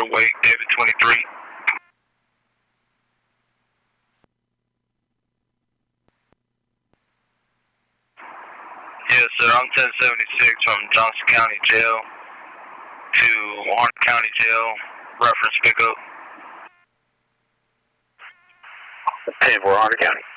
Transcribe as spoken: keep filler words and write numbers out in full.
Wake, David twenty-three. Yes, sir. I'm ten seventy-six from Johnson County Jail to Warren County Jail. Reference pickup. ten four, Warren County.